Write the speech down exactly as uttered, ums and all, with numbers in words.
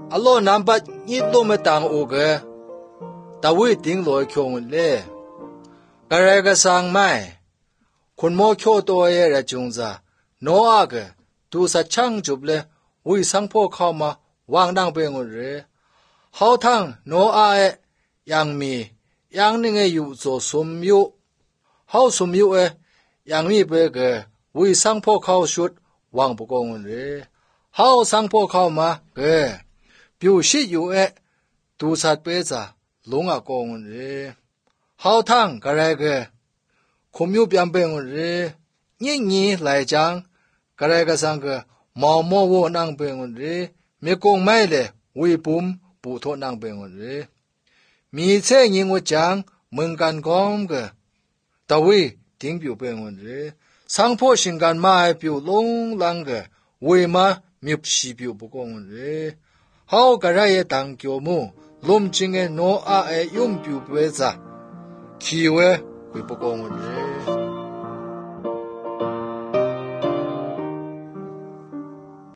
阿罗南巴一多么当我个，大卫顶来穷嘞，个人个上麦，困莫穷多耶个种子，诺阿个都是抢救嘞，为上坡靠嘛，往当边个人，好汤诺阿诶，杨米杨那个有做松油，好松油诶，杨米别个为上坡靠说往不公人，好上坡靠嘛个。表示有诶，都是别子龙啊公人，好汤个那个，可没有变变人，年年来讲，个那个上个毛毛我能变人，没公买嘞，为本不托能变人，米菜人我讲门干讲个，大卫顶表变人，上坡性干买表龙啷个，为嘛没西表不公人。好个人也当教母，龙井的诺阿诶用表别子，气味会不公的。